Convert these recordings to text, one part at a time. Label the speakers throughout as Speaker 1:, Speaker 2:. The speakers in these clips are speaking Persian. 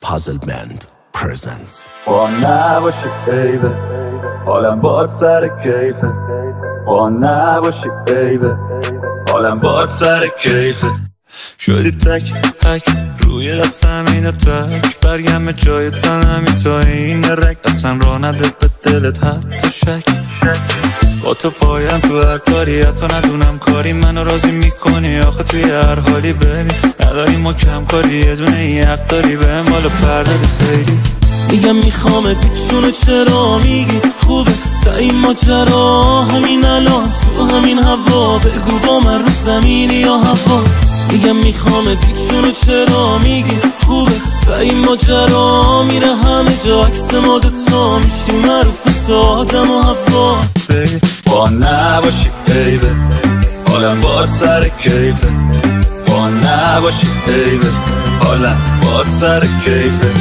Speaker 1: Puzzle Band presents.
Speaker 2: با نباشی بیبه حالم باد سر کیفه. با نباشی بیبه حالم باد سر کیفه. شدی تک تک روی دستم اینه تک برگم جای تنمی تا این رک اصلا را نده به دلت حتی شک. با تو پایم تو هر کاری حتی ندونم کاری منو راضی میکنی آخه توی هر حالی ببین نداری ما کم کاری یه دونه یه حق داری بهم بالا پرده خیلی
Speaker 3: میگم میخوامت بیچونو چرا میگی خوبه تا این ماجرا همین الان تو همین هوا بگو با من رو زمینی یا هوا. میگم میخوامت بیچونو چرا میگی خوبه تا این ماجرا میره همه جا عکس ما دوتا میشیم معروف مثل آدم و هوا.
Speaker 2: با نباشی بیبه حالم باد سر کیفه. با نباشی بیبه حالم باد سر کیفه.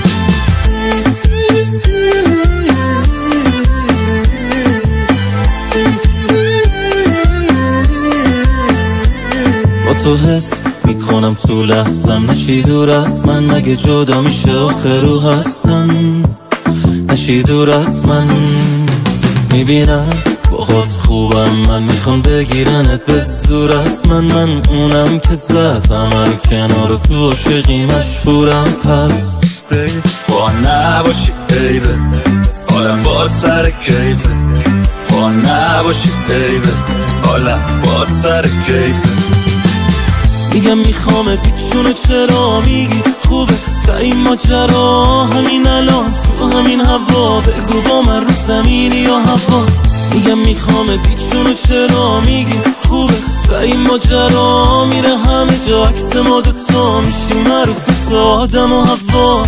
Speaker 3: با تو حس میکنم تو لحظم نشی دور از من مگه جدا میشه آخه رو هستن نشی دور از من. میبینم باهات خوبم من میخوام بگیرنت به زور از من اونم که زد همه کنار تو عاشقی مشهورم پس
Speaker 2: با نباشی بیبه حالم باد سر کیفه. با نباشی بیبه حالم باد سر کیفه.
Speaker 3: میگم میخوامت بیچونو چرا میگی خوبه تا این ماجرا همین الان تو همین هوا بگو با من رو زمینی یا هوا. میگم میخوامت بیچونو چرا میگی خوبه تا این ماجرا میره همه جا عکس ما دوتا میشیم معروف مثل آدم و هوا.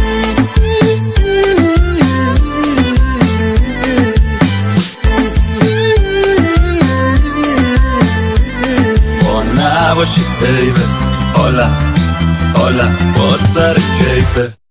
Speaker 2: نباشی بیبه حالم باد سر کیفه.